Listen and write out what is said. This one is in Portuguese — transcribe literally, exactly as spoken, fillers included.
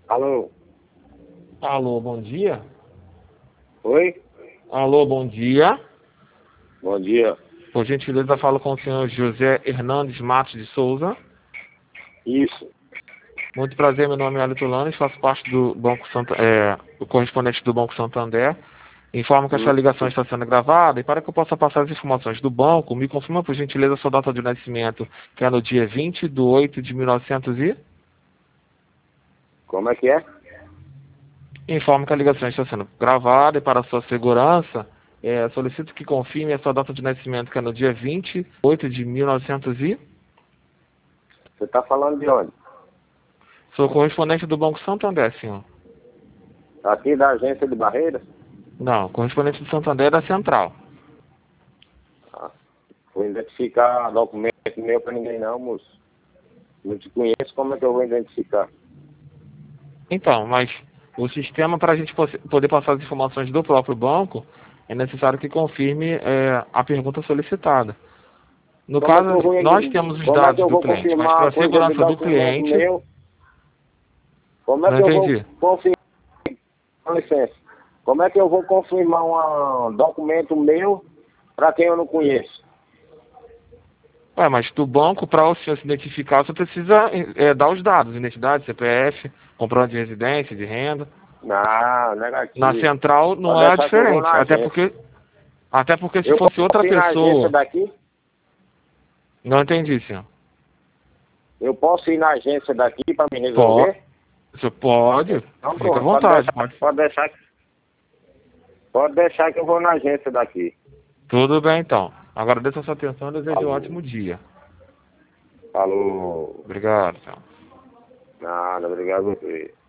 Alô? Alô, bom dia. Oi? Alô, bom dia. Bom dia. Por gentileza, falo com o senhor José Hernandes Matos de Souza. Isso. Muito prazer, meu nome é Alito Lanes, faço parte do Banco Santa, é, o correspondente do Banco Santander. Informo que esta Hum. ligação está sendo gravada e para que eu possa passar as informações do banco, me confirma por gentileza a sua data de nascimento, que é no dia vinte de oito de mil novecentos e... Como é que é? Informo que a ligação está sendo gravada e para a sua segurança, é, solicito que confirme a sua data de nascimento, que é no dia vinte de oito de mil novecentos e... Você tá falando de onde? Sou correspondente do Banco Santander, senhor. Aqui da agência de Barreiras? Não, correspondente do Santander é da Central. Ah, vou identificar documento meu pra ninguém não, moço. Não te conheço, como é que eu vou identificar? Então, mas o sistema, para a gente poder passar as informações do próprio banco, é necessário que confirme é, a pergunta solicitada. No Como é caso, que eu vou, nós temos os como é que dados eu do vou cliente, mas para confirmar a coisa de segurança do documento cliente... meu? Como é Não que eu vou entendi. confirmar, com licença, como é que eu vou confirmar um documento meu para quem eu não conheço? Ué, mas do banco, para o senhor se identificar, você precisa é, dar os dados, identidade, C P F, comprovante de residência, de renda. Não, Na negativo. central não Pode é deixar que eu vou diferente, na até agência. porque, até porque se Eu fosse outra posso ir na agência pessoa... daqui? Não entendi, senhor. Eu posso ir na agência daqui para me Pode, resolver? você pode, Então fica à pronto, pode vontade, deixar, pode. pode deixar, pode deixar que eu vou na agência daqui. Tudo bem, então. Agradeço a sua atenção e desejo um Falou. ótimo dia. Falou. Obrigado, senhor. Nada, obrigado a você.